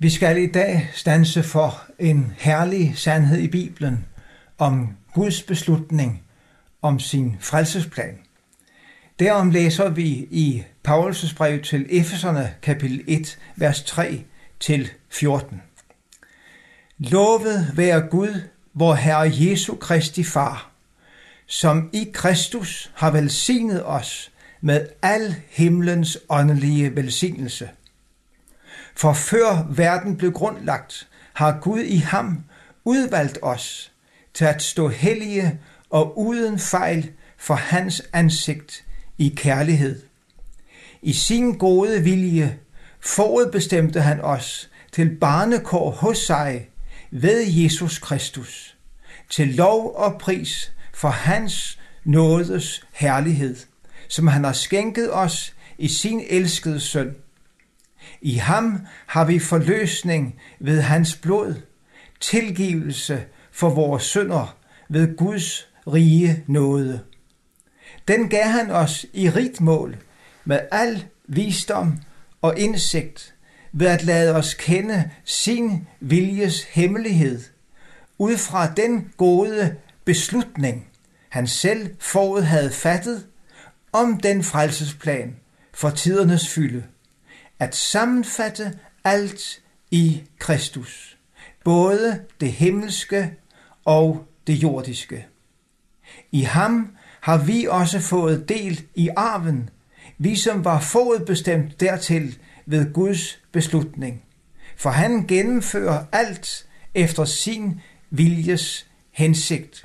Vi skal i dag standse for en herlig sandhed i Bibelen om Guds beslutning om sin frelsesplan. Derom læser vi i Paulus' brev til Efeserne, kapitel 1, vers 3-14. Lovet være Gud, vor Herre Jesu Kristi Far, som i Kristus har velsignet os med al himlens åndelige velsignelse. For før verden blev grundlagt, har Gud i ham udvalgt os til at stå hellige og uden fejl for hans ansigt i kærlighed. I sin gode vilje forudbestemte han os til barnekår hos sig ved Jesus Kristus, til lov og pris for hans nådes herlighed, som han har skænket os i sin elskede søn. I ham har vi forløsning ved hans blod, tilgivelse for vores synder ved Guds rige nåde. Den gav han os i rigt mål med al visdom og indsigt ved at lade os kende sin viljes hemmelighed ud fra den gode beslutning, han selv forud havde fattet om den frelsesplan for tidernes fylde, at sammenfatte alt i Kristus, både det himmelske og det jordiske. I ham har vi også fået del i arven, vi som var forudbestemt dertil ved Guds beslutning. For han gennemfører alt efter sin viljes hensigt.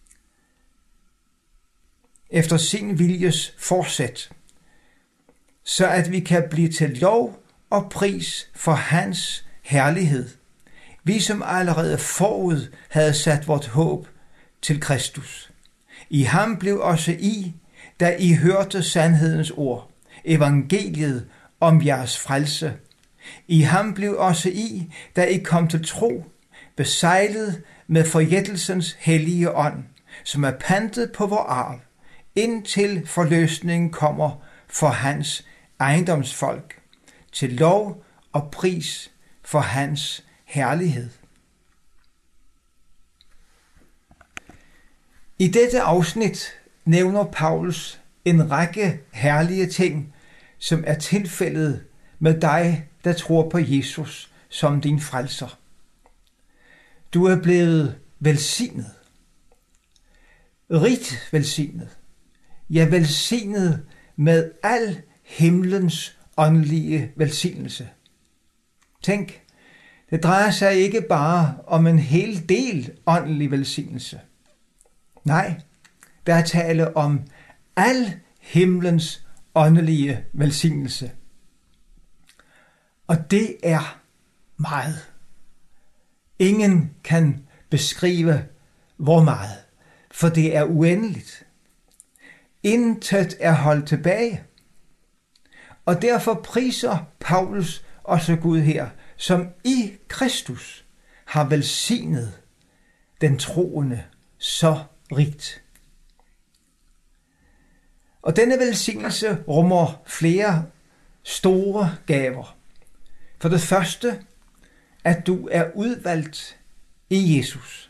Efter sin viljes forsæt, så at vi kan blive til lov og pris for hans herlighed, vi som allerede forud havde sat vort håb til Kristus. I ham blev også I, da I hørte sandhedens ord, evangeliet om jeres frelse. I ham blev også I, da I kom til tro, besejlet med forjættelsens hellige ånd, som er pantet på vor arv, indtil forløsningen kommer for hans ejendomsfolk, til lov og pris for hans herlighed. I dette afsnit nævner Paulus en række herlige ting, som er tilfældet med dig, der tror på Jesus som din frelser. Du er blevet velsignet. Rigt velsignet. Ja, velsignet med al himlens åndelige velsignelse. Tænk, det drejer sig ikke bare om en hel del åndelig velsignelse. Nej, der er tale om al himlens åndelige velsignelse. Og det er meget. Ingen kan beskrive, hvor meget, for det er uendeligt. Intet er holdt tilbage. Og derfor priser Paulus også Gud her, som i Kristus har velsignet den troende så rigt. Og denne velsignelse rummer flere store gaver. For det første, at du er udvalgt i Jesus.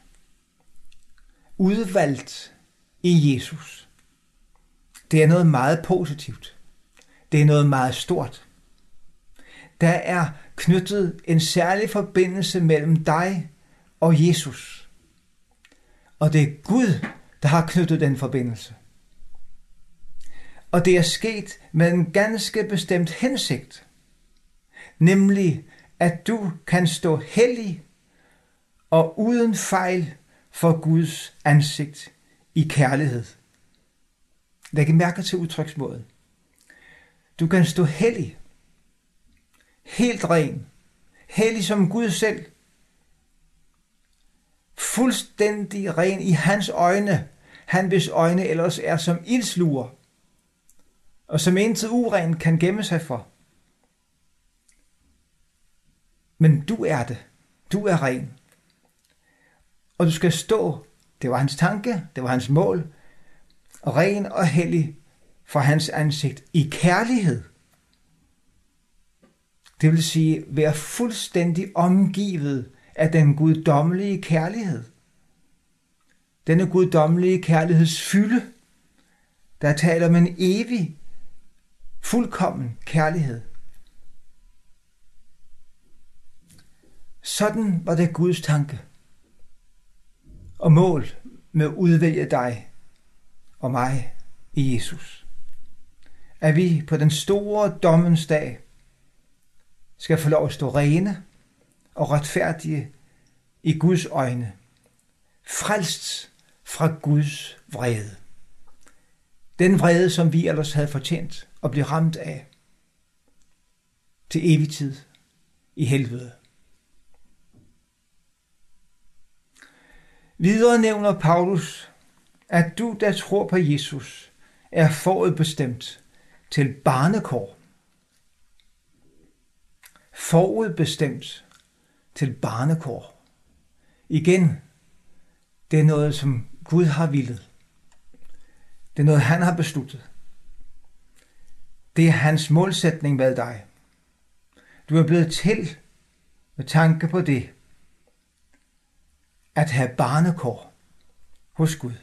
Udvalgt i Jesus. Det er noget meget positivt. Det er noget meget stort. Der er knyttet en særlig forbindelse mellem dig og Jesus. Og det er Gud, der har knyttet den forbindelse. Og det er sket med en ganske bestemt hensigt. Nemlig, at du kan stå hellig og uden fejl for Guds ansigt i kærlighed. Læg mærke til udtryksmåden. Du kan stå hellig, helt ren, hellig som Gud selv, fuldstændig ren i hans øjne, han hvis øjne ellers er som ildsluer, og som intet uren kan gemme sig for. Men du er det. Du er ren. Og du skal stå, det var hans tanke, det var hans mål, ren og hellig for hans ansigt i kærlighed. Det vil sige, være fuldstændig omgivet af den guddommelige kærlighed. Denne guddommelige kærligheds fylde, der taler om en evig, fuldkommen kærlighed. Sådan var det Guds tanke og mål med at udvælge dig og mig i Jesus. At vi på den store dommens dag skal få lov at stå rene og retfærdige i Guds øjne, frelst fra Guds vrede. Den vrede, som vi ellers havde fortjent at blive ramt af til evig tid i helvede. Videre nævner Paulus, at du, der tror på Jesus, er forudbestemt til barnekår. Forudbestemt til barnekår. Igen, det er noget, som Gud har villet. Det er noget, han har besluttet. Det er hans målsætning med dig. Du er blevet til med tanke på det, at have barnekår hos Gud.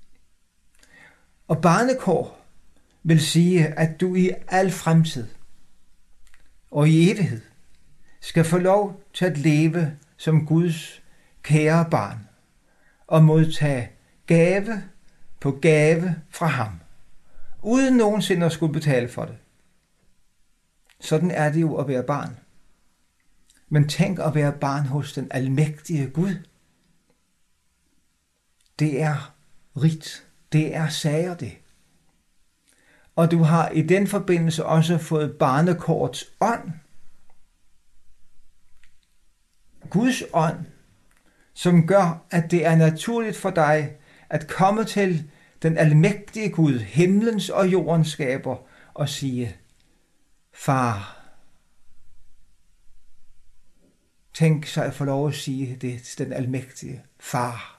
Og barnekår vil sige, at du i al fremtid og i evighed skal få lov til at leve som Guds kære barn og modtage gave på gave fra ham, uden nogensinde at skulle betale for det. Sådan er det jo at være barn. Men tænk at være barn hos den almægtige Gud. Det er rigt. Det er sager det. Og du har i den forbindelse også fået barnekårets ånd. Guds ånd, som gør, at det er naturligt for dig at komme til den almægtige Gud, himlens og jordens skaber, og sige, far. Tænk sig at få lov at sige det til den almægtige far.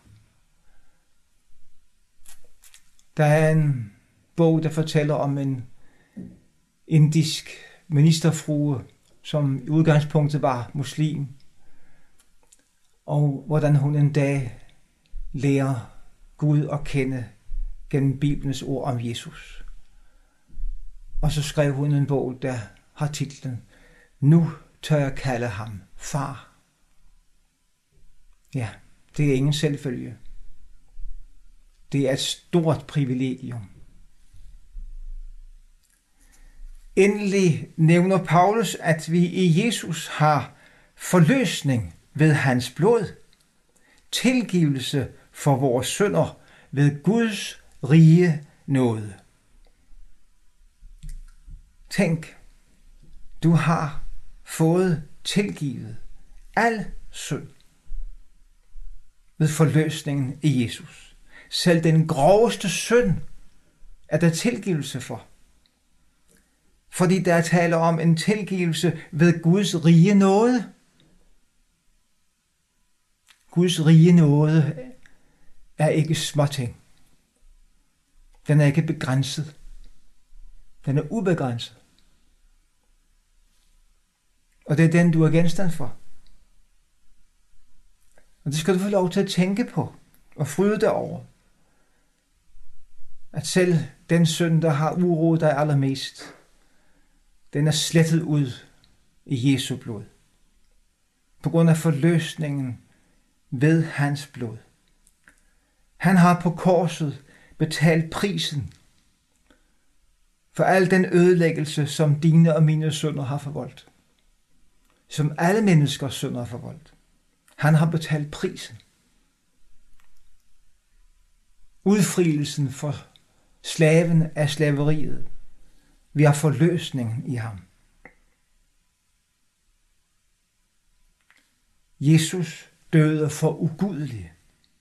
Der er en bog, der fortæller om en indisk ministerfrue, som i udgangspunktet var muslim, og hvordan hun en dag lærer Gud at kende gennem Bibelens ord om Jesus. Og så skrev hun en bog, der har titlen, Nu tør jeg kalde ham far. Ja, det er ingen selvfølge. Det er et stort privilegium. Endelig nævner Paulus, at vi i Jesus har forløsning ved hans blod, tilgivelse for vores synder ved Guds rige nåde. Tænk, du har fået tilgivet al synd ved forløsningen i Jesus. Selv den groveste synd er der tilgivelse for. Fordi der taler om en tilgivelse ved Guds rige nåde. Guds rige nåde er ikke småting. Den er ikke begrænset. Den er ubegrænset. Og det er den, du er genstand for. Og det skal du få lov til at tænke på og fryde dig over. At selv den synd, der har uroet dig allermest, den er slettet ud i Jesu blod. På grund af forløsningen ved hans blod. Han har på korset betalt prisen for al den ødelæggelse, som dine og mine synder har forvoldt. Som alle menneskers synder har forvoldt. Han har betalt prisen. Udfrielsen for slaven af slaveriet. Vi har forløsningen i ham. Jesus døde for ugudelige.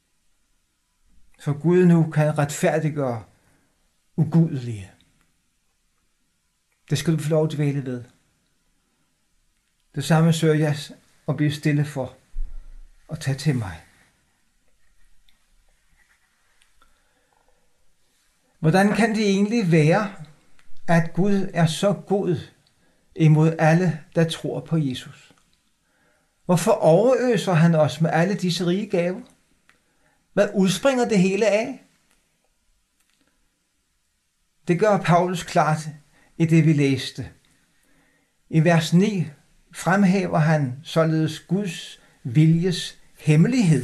Så Gud nu kan retfærdiggøre ugudelige. Det skal du få lov til at vælge ved. Det samme søger jeg at blive stille for og tage til mig. Hvordan kan det egentlig være, at Gud er så god imod alle, der tror på Jesus? Hvorfor overøser han os med alle disse rige gaver? Hvad udspringer det hele af? Det gør Paulus klart i det, vi læste. I vers 9 fremhæver han således Guds viljes hemmelighed.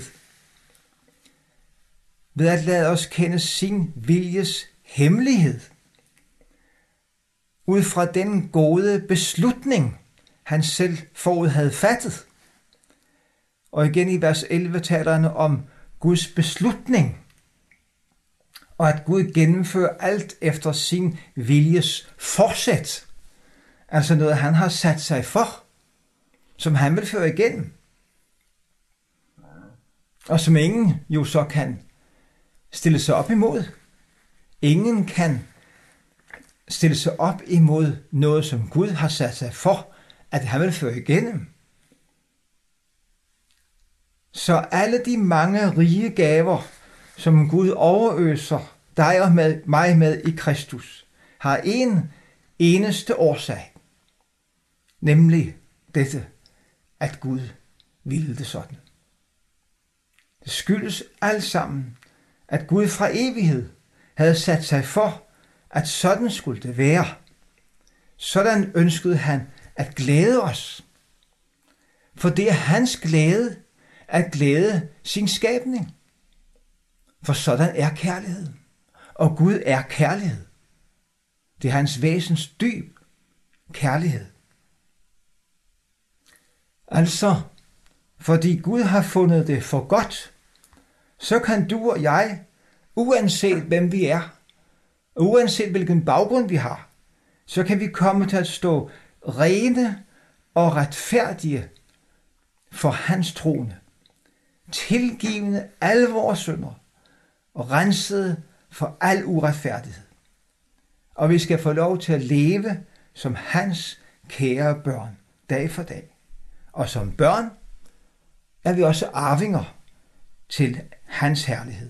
Ved at lade os kende sin viljes hemmelighed. Ud fra den gode beslutning, han selv forud havde fattet. Og igen i vers 11 taler han om Guds beslutning. Og at Gud gennemfører alt efter sin viljes forsæt. Altså noget, han har sat sig for, som han vil føre igennem. Og som ingen jo så kan stille sig op imod. Ingen kan stille sig op imod noget, som Gud har sat sig for, at han vil føre igennem. Så alle de mange rige gaver, som Gud overøser dig og mig med i Kristus, har en eneste årsag, nemlig dette, at Gud ville det sådan. Det skyldes alt sammen, at Gud fra evighed havde sat sig for, at sådan skulle det være. Sådan ønskede han at glæde os. For det er hans glæde at glæde sin skabning. For sådan er kærligheden. Og Gud er kærlighed. Det er hans væsens dyb kærlighed. Altså, fordi Gud har fundet det for godt, så kan du og jeg, uanset hvem vi er, uanset hvilken baggrund vi har, så kan vi komme til at stå rene og retfærdige for hans trone, tilgivende alle vores synder og renset for al uretfærdighed. Og vi skal få lov til at leve som hans kære børn, dag for dag. Og som børn er vi også arvinger til hans herlighed.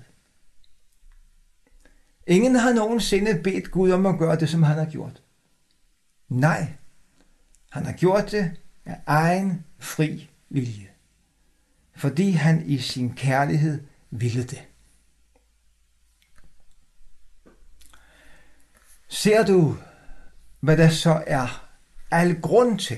Ingen har nogensinde bedt Gud om at gøre det, som han har gjort. Nej, han har gjort det af egen fri vilje, fordi han i sin kærlighed ville det. Ser du, hvad der så er al grund til?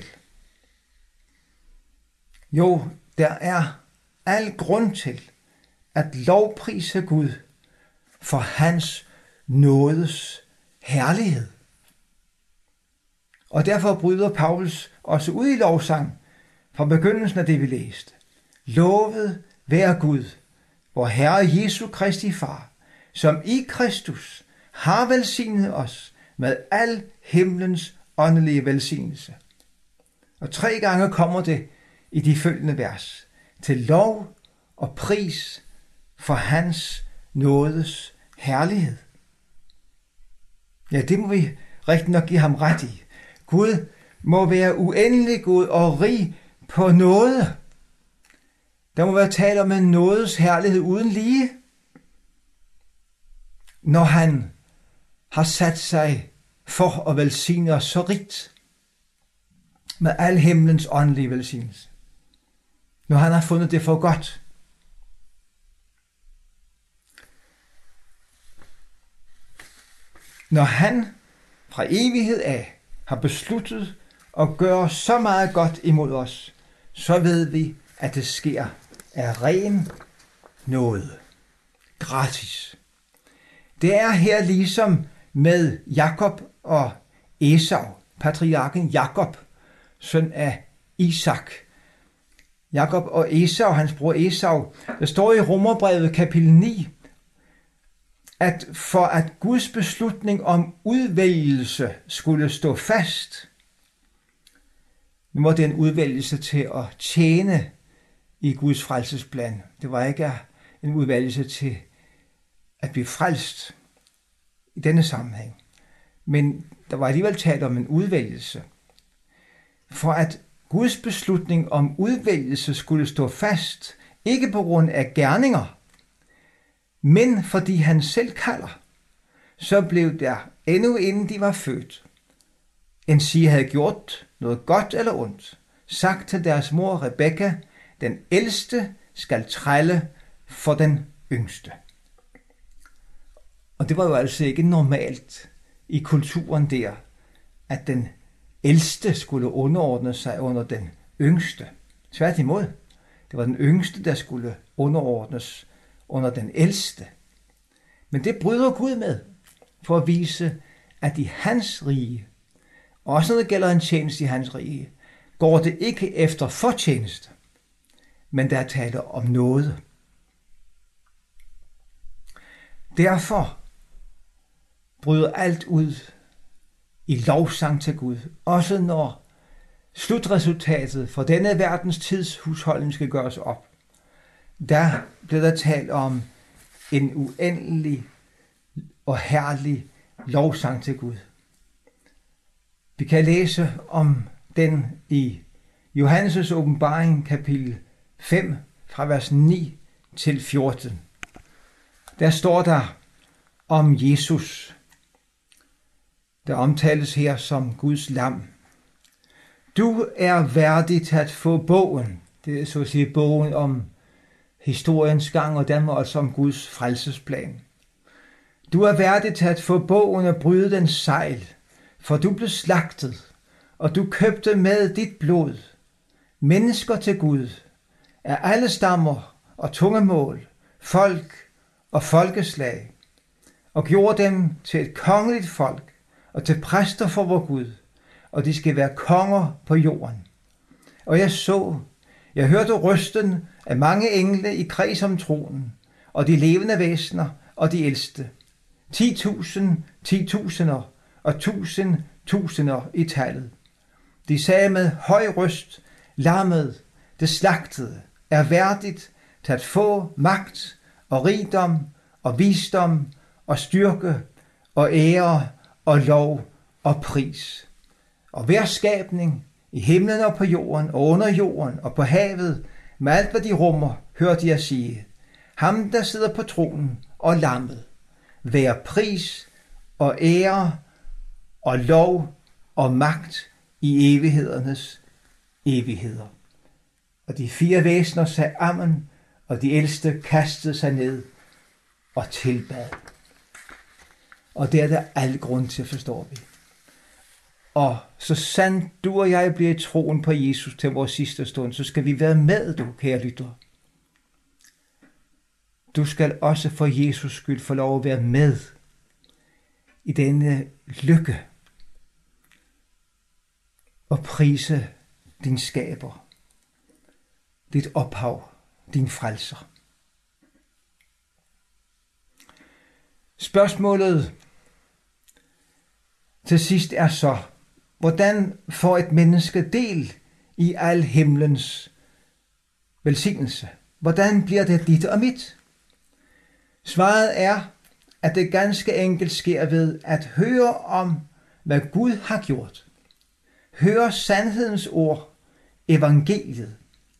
Jo, der er al grund til at lovprise Gud for hans nådes herlighed. Og derfor bryder Paulus også ud i lovsang fra begyndelsen af det, vi læste. Lovet være Gud, vor Herre Jesu Kristi Far, som i Kristus har velsignet os med al himlens åndelige velsignelse. Og 3 gange kommer det i de følgende vers. Til lov og pris for hans nådes herlighed. Ja, det må vi rigtig nok give ham ret i. Gud må være uendelig god og rig på nåde. Der må være tale om en nådes herlighed uden lige, når han har sat sig for at velsigne os så rigt med al himlens åndelige velsignelse. Når han har fundet det for godt. Når han fra evighed af har besluttet at gøre så meget godt imod os, så ved vi, at det sker af ren nåde. Gratis. Det er her ligesom med Jakob og Esau, patriarken Jakob, søn af Isak. Jakob og Esau, hans bror Esau, der står i Romerbrevet kapitel 9, at for at Guds beslutning om udvælgelse skulle stå fast, nu var det en udvælgelse til at tjene i Guds frelsesplan. Det var ikke en udvælgelse til at blive frelst i denne sammenhæng. Men der var alligevel talt om en udvælgelse. For at Guds beslutning om udvælgelse skulle stå fast, ikke på grund af gerninger, men fordi han selv kalder, så blev der endnu inden de var født, end sige havde gjort noget godt eller ondt, sagt til deres mor Rebekka, den ældste skal trælle for den yngste. Og det var jo altså ikke normalt i kulturen der, at den ældste skulle underordne sig under den yngste. Tværtimod, det var den yngste, der skulle underordnes under den ældste. Men det bryder Gud med, for at vise, at i hans rige, også når det gælder en tjeneste i hans rige, går det ikke efter fortjeneste, men der er tale om noget. Derfor bryder alt ud i lovsang til Gud, også når slutresultatet for denne verdens tidshusholdning skal gøres op. Der bliver der talt om en uendelig og herlig lovsang til Gud. Vi kan læse om den i Johannes' åbenbaring kapitel 5 fra vers 9 til 14. Der står der om Jesus, der omtales her som Guds lam. Du er værdig til at få bogen. Det er så at sige bogen om historiens gang, og dermed også om Guds frelsesplan. Du er værdig til at få bogen og bryde den sejl, for du blev slagtet, og du købte med dit blod mennesker til Gud af alle stammer og tungemål, folk og folkeslag, og gjorde dem til et kongeligt folk og til præster for vor Gud, og de skal være konger på jorden. Og jeg hørte røsten af mange engle i kreds om tronen, og de levende væsener og de ældste, 10.000, 10.000'er og 1.000 i tallet. De sagde med høj røst, lammet, det slagtede, er værdigt til at få magt og rigdom og visdom og styrke og ære og lov og pris. Og hver skabning i himlen og på jorden og under jorden og på havet, med alt hvad de rummer, hørte jeg sige, ham der sidder på tronen og lammet, vær pris og ære og lov og magt i evighedernes evigheder. Og de 4 væsener sagde amen, og de ældste kastede sig ned og tilbad. Og det er der al grund til, forstår vi. Og så sandt du og jeg bliver i troen på Jesus til vores sidste stund, så skal vi være med, du kære lytter. Du skal også for Jesus skyld få lov at være med i denne lykke og prise din skaber, dit ophav, din frelser. Spørgsmålet til sidst er så, hvordan får et menneske del i al himlens velsignelse? Hvordan bliver det dit og mit? Svaret er, at det ganske enkelt sker ved at høre om, hvad Gud har gjort. Høre sandhedens ord, evangeliet.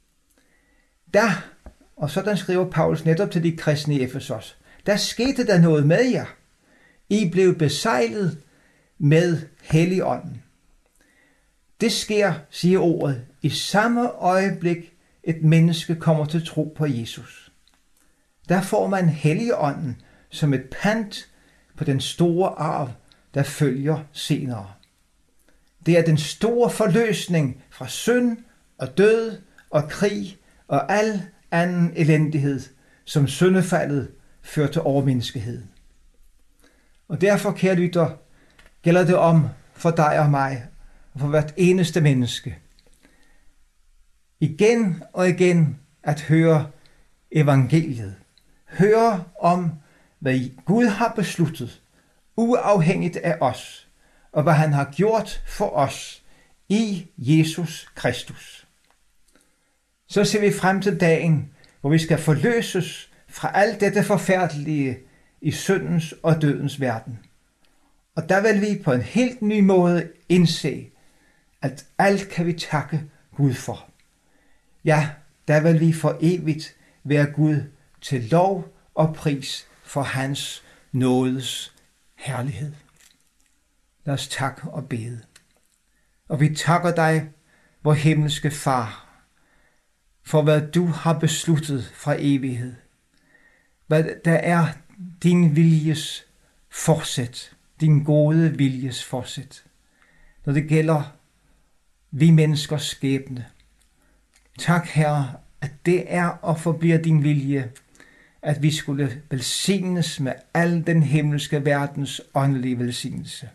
Og sådan skriver Paulus netop til de kristne i Efesos, der skete der noget med jer. I blev besejlet med Helligånden. Det sker, siger ordet, i samme øjeblik et menneske kommer til tro på Jesus. Der får man Helligånden som et pant på den store arv, der følger senere. Det er den store forløsning fra synd og død og krig og al anden elendighed, som syndefaldet førte over menneskeheden. Og derfor, kære lytter, gælder det om for dig og mig, og for hvert eneste menneske, igen og igen at høre evangeliet. Høre om, hvad Gud har besluttet, uafhængigt af os, og hvad han har gjort for os i Jesus Kristus. Så ser vi frem til dagen, hvor vi skal forløses fra alt dette forfærdelige i syndens og dødens verden. Og der vil vi på en helt ny måde indse, at alt kan vi takke Gud for. Ja, der vil vi for evigt være Gud til lov og pris for hans nådes herlighed. Lad os takke og bede. Og vi takker dig, vor himmelske Far, for hvad du har besluttet fra evighed. Hvad der er din viljes forsæt, din gode viljes forsæt, når det gælder vi menneskers skæbne. Tak, Herre, at det er og forbliver din vilje, at vi skulle velsignes med al den himmelske verdens åndelige velsignelse.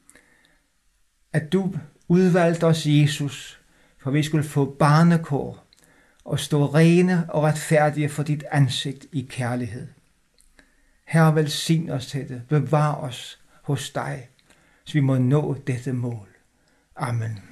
At du udvalgte os, Jesus, for vi skulle få barnekår og stå rene og retfærdige for dit ansigt i kærlighed. Herre, velsign os til det. Bevar os hos dig, så vi må nå dette mål. Amen.